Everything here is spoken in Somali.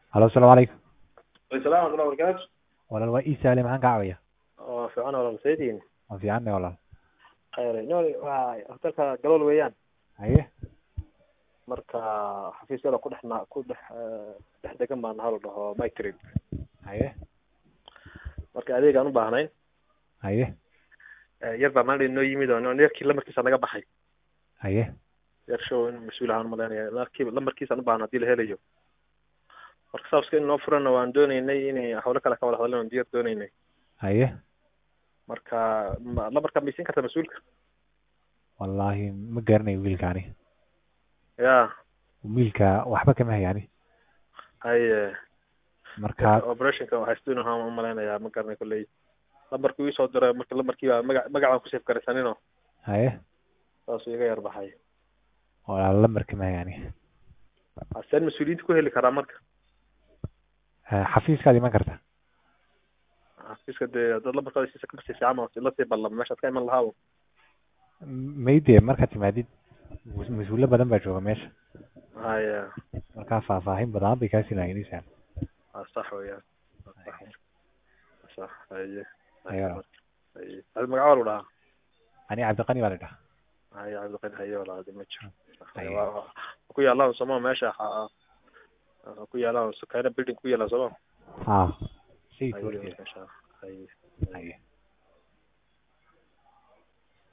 Halo, assalaamu calaykum. السلام ورحمة الله وبركاته. Walaal waa ii sahlay maxaan kaa caawaya? في عنا ولا مسيدين Waan fiicannahay walaal. خير نوري هوتيلka galool weeyaan Haye. marka xafiisyada ku dhex degan baan hal dhaho micrib Haye. marka adeeg aan u baahnayn Haye. yar baa maalin noo yimid oo neerkii lamarkiisa naga baxay Haye. yar show in mas'uul ahaan maleynaya lamarkiisa u baahna hadii la helayo marka sababta in noo furana waan doonaynay in hawlo kale ka wada hadalno diyaar doonaynay Haye. marka lamarka miisin karta mas'uulka Wallaahi ma garanayo wiilkaani. ya Wiilka waxba kama hayani. hay Marka operationka waxa istuu ahaan u maleynaya ma garanay kulay lamarkii uu soo diray marka lamarkii magaca ku saf karsanino haye. taas iga yar baxay Walaal lambar kama hayani. asal mas'uuliyiinta ku heli karaa marka Xafiiskaad iman karta. xafiiska dad lamarkaada si ka si fiican oo la sii ballan meesha ka iman lahaa Mayde markaad timaadid mas-uulo badan baa jooga meesha. haya Markaa faahfaahin badan bay kaa sinayinaysaa. صح وياه صح هي Haye. هي هذا مقعول ولا Ani Cabdiqani baa la dhahaa. هي عبد القادر هي ولا هذا متر Haye. كويا الله سما ماشي كويا الله سكاينا بيلدينغ كويا الله سما Haa. Sii هي korteeda. هي Haye.